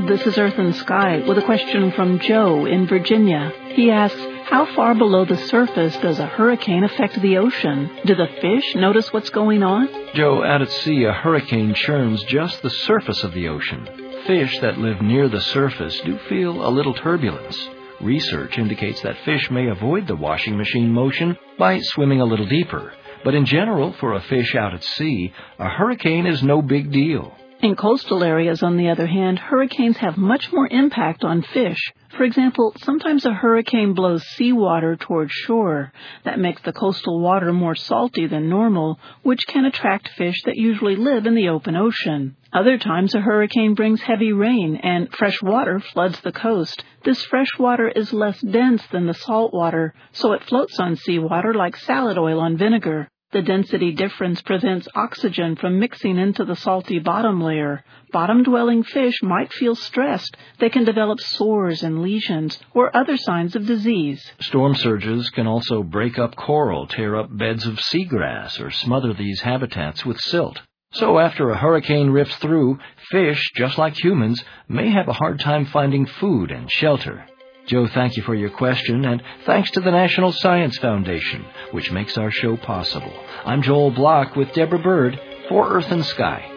This is Earth and Sky with a question from Joe in Virginia. He asks, how far below the surface does a hurricane affect the ocean? Do the fish notice what's going on? Joe, out at sea, a hurricane churns just the surface of the ocean. Fish that live near the surface do feel a little turbulence. Research indicates that fish may avoid the washing machine motion by swimming a little deeper. But in general, for a fish out at sea, a hurricane is no big deal. In coastal areas, on the other hand, hurricanes have much more impact on fish. For example, sometimes a hurricane blows seawater toward shore. That makes the coastal water more salty than normal, which can attract fish that usually live in the open ocean. Other times, a hurricane brings heavy rain, and fresh water floods the coast. This fresh water is less dense than the salt water, so it floats on seawater like salad oil on vinegar. The density difference prevents oxygen from mixing into the salty bottom layer. Bottom-dwelling fish might feel stressed. They can develop sores and lesions or other signs of disease. Storm surges can also break up coral, tear up beds of seagrass, or smother these habitats with silt. So after a hurricane rips through, fish, just like humans, may have a hard time finding food and shelter. Joe, thank you for your question, and thanks to the National Science Foundation, which makes our show possible. I'm Joel Block with Deborah Bird for Earth and Sky.